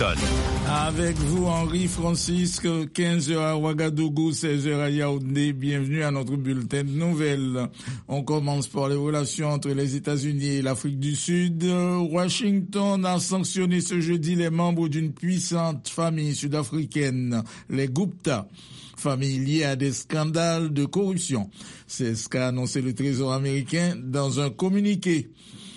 Washington. Avec vous, Henri Francisque, 15h à Ouagadougou, 16h à Yaoundé. Bienvenue à notre bulletin de nouvelles. On commence par les relations entre les États-Unis et l'Afrique du Sud. Washington a sanctionné ce jeudi les membres d'une puissante famille sud-africaine, les Gupta, famille liée à des scandales de corruption. C'est ce qu'a annoncé le Trésor américain dans un communiqué.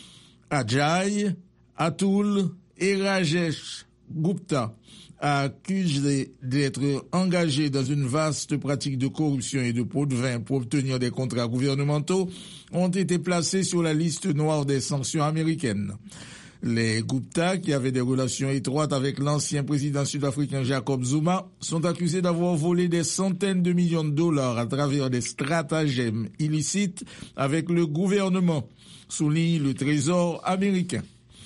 Ajay, Atul et Rajesh Gupta, accusés d'être engagés dans une vaste pratique de corruption et de pot de vin pour obtenir des contrats gouvernementaux, ont été placés sur la liste noire des sanctions américaines. Les Gupta, qui avaient des relations étroites avec l'ancien président sud-africain Jacob Zuma, sont accusés d'avoir volé des centaines de millions de dollars à travers des stratagèmes illicites avec le gouvernement, souligne le Trésor américain.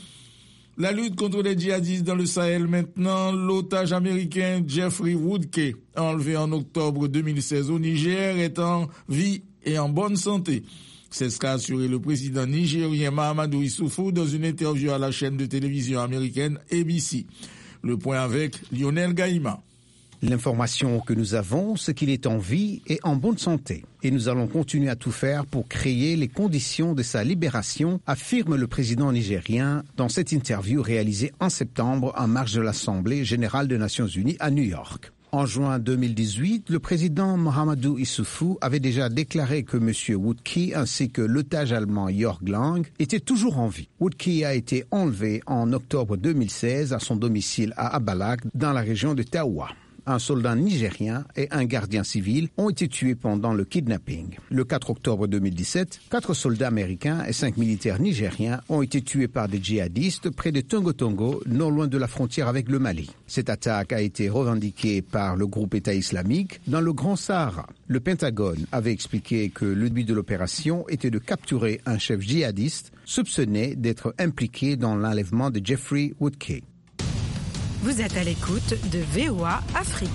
La lutte contre les djihadistes dans le Sahel maintenant, l'otage américain Jeffrey Woodke, enlevé en octobre 2016 au Niger, est en vie et en bonne santé. C'est ce qu'a assuré le président nigérien Mahamadou Issoufou dans une interview à la chaîne de télévision américaine ABC. Le point avec Lionel Gaïma. L'information que nous avons, c'est qu'il est en vie et en bonne santé. Et nous allons continuer à tout faire pour créer les conditions de sa libération, affirme le président nigérien dans cette interview réalisée en septembre en marge de l'Assemblée générale des Nations Unies à New York. En juin 2018, le président Mahamadou Issoufou avait déjà déclaré que M. Woodke ainsi que l'otage allemand Jörg Lang étaient toujours en vie. Woodke a été enlevé en octobre 2016 à son domicile à Abalak dans la région de Taoua. Un soldat nigérien et un gardien civil ont été tués pendant le kidnapping. Le 4 octobre 2017, 4 soldats américains et 5 militaires nigériens ont été tués par des djihadistes près de Tongo-Tongo, non loin de la frontière avec le Mali. Cette attaque a été revendiquée par le groupe État islamique dans le Grand Sahara. Le Pentagone avait expliqué que le but de l'opération était de capturer un chef djihadiste soupçonné d'être impliqué dans l'enlèvement de Jeffrey Woodke. Vous êtes à l'écoute de VOA Afrique.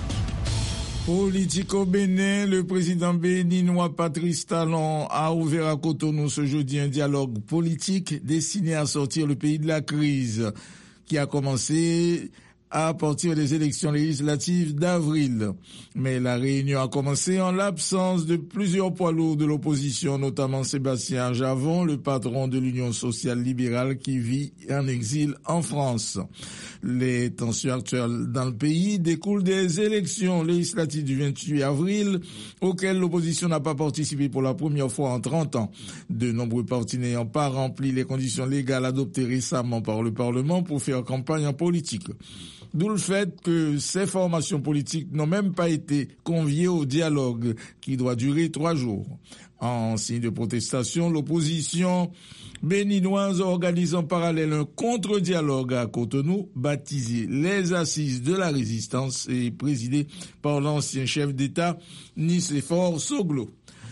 Politique au Bénin, le président béninois Patrice Talon a ouvert à Cotonou ce jeudi un dialogue politique destiné à sortir le pays de la crise qui a commencé à partir des élections législatives d'avril. Mais la réunion a commencé en l'absence de plusieurs poids lourds de l'opposition, notamment Sébastien Javon, le patron de l'Union sociale libérale qui vit en exil en France. Les tensions actuelles dans le pays découlent des élections législatives du 28 avril auxquelles l'opposition n'a pas participé pour la première fois en 30 ans. De nombreux partis n'ayant pas rempli les conditions légales adoptées récemment par le Parlement pour faire campagne en politique. D'où le fait que ces formations politiques n'ont même pas été conviées au dialogue qui doit durer 3 jours. En signe de protestation, l'opposition béninoise organise en parallèle un contre-dialogue à Cotonou, baptisé les Assises de la Résistance et présidé par l'ancien chef d'État Nicéphore Soglo.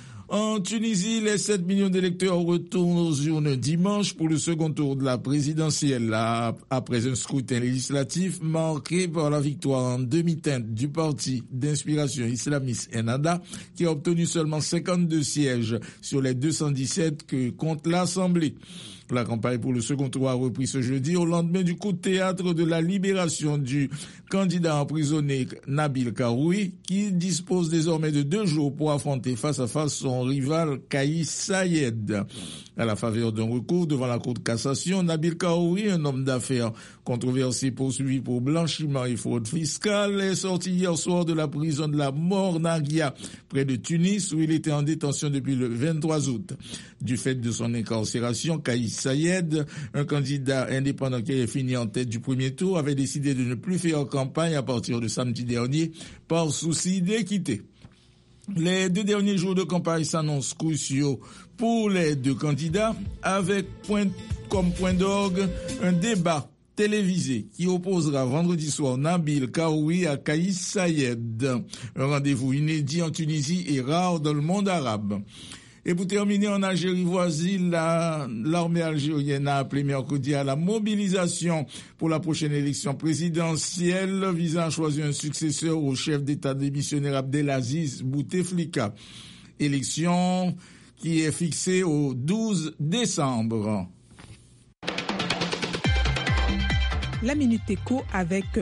En Tunisie, les 7 millions d'électeurs retournent aux urnes dimanche pour le second tour de la présidentielle, après un scrutin législatif marqué par la victoire en demi-teinte du parti d'inspiration islamiste Ennahda, qui a obtenu seulement 52 sièges sur les 217 que compte l'Assemblée. La campagne pour le second tour a repris ce jeudi au lendemain du coup de théâtre de la libération du candidat emprisonné Nabil Karoui, qui dispose désormais de 2 jours pour affronter face à face son rival Kais Saied. À la faveur d'un recours devant la Cour de cassation, Nabil Karoui, un homme d'affaires controversé poursuivi pour blanchiment et fraude fiscale, est sorti hier soir de la prison de la Mornagia, près de Tunis, où il était en détention depuis le 23 août. Du fait de son incarcération, Kais Saied, un candidat indépendant qui avait fini en tête du premier tour, avait décidé de ne plus faire campagne à partir de samedi dernier par souci d'équité. Les 2 derniers jours de campagne s'annoncent cruciaux pour les 2 candidats, avec comme point d'orgue un débat télévisé qui opposera vendredi soir Nabil Karoui à Kais Saied. Un rendez-vous inédit en Tunisie et rare dans le monde arabe. Et pour terminer, en Algérie voisine, l'armée algérienne a appelé mercredi à la mobilisation pour la prochaine élection présidentielle visant à choisir un successeur au chef d'État démissionnaire Abdelaziz Bouteflika. Élection qui est fixée au 12 décembre. La Minute Éco avec